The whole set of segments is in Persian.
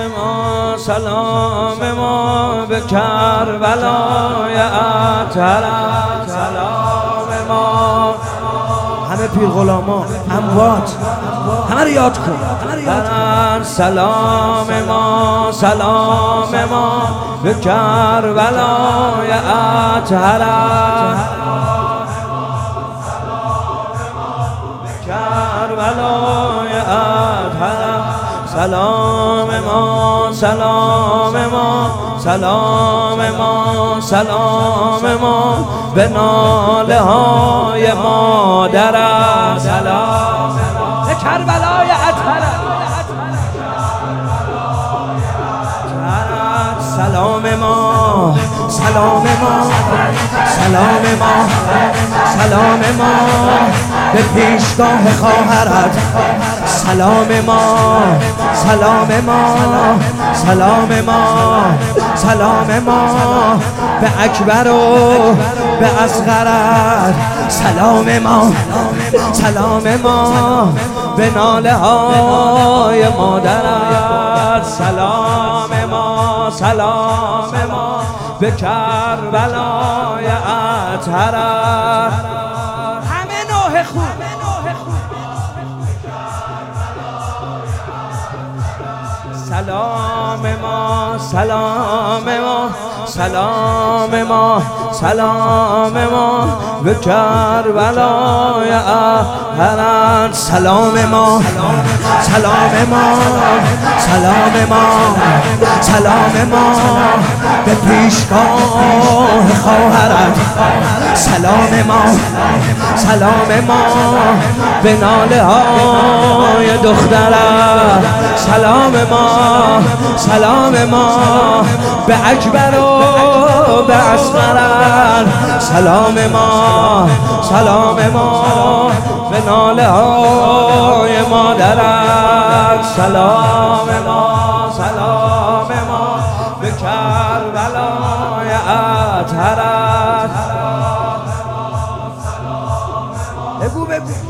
ما سلام ما به کربلای اطهر، سلام ما همه پیر غلاما اموات همه رو یاد کن. سلام ما به کربلای اطهر، کربلای اطهر، سلام ما به ناله های مادر، سلام به کربلای اطهر، سلام ما به پیشگاه خواهرت، سلام ما به اکبر و به اصغرت، سلام ما به ناله های مادرت، سلام ما به کربلای اطهر، همه نوح خوب، سلام ما به کربلای اطهر، سلام ما به پیشگاه خواهرت، سلام ما به ناله های دخترت، سلام ما به اکبر و به اصغرت، سلام ما به ناله های مادرت، سلام ما به کربلای اطهر، بگو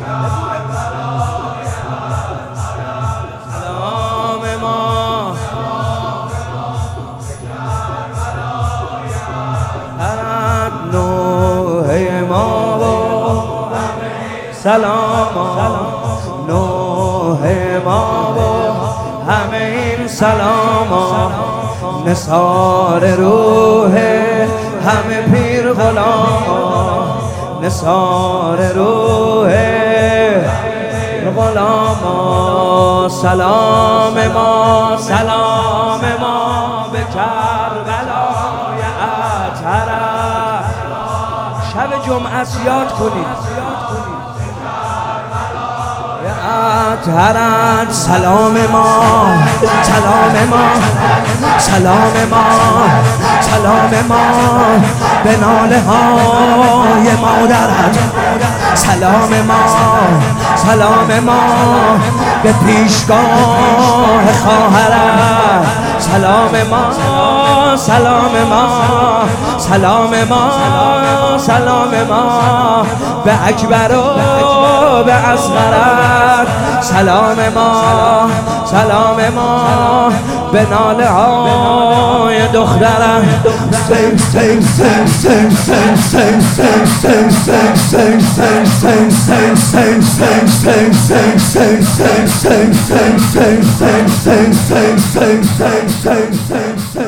سلام نوح ما و همه این سلام، نثار روح همه پیر غلام، نثار روح غلام، سلام ما به کربلای اطهر، شب جمعه یاد کنید اطهرت، سلام ما به ناله های مادرت، سلام ما به پیشگاه خواهرت، سلام ما به اکبر و به اصغرت، سلام ما به ناله های دخترت، sing